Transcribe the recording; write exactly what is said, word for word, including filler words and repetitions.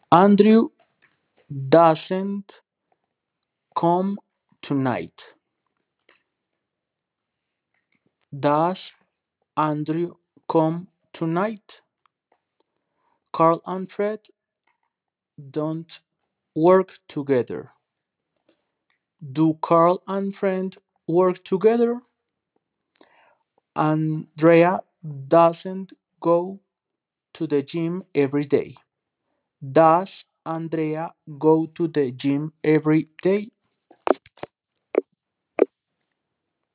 Andrew doesn't come tonight. Does Andrew come tonight? Carl and Fred don't work together. Do Carl and Fred work together? Andrea doesn't go to the gym every day. Does Andrea go to the gym every day?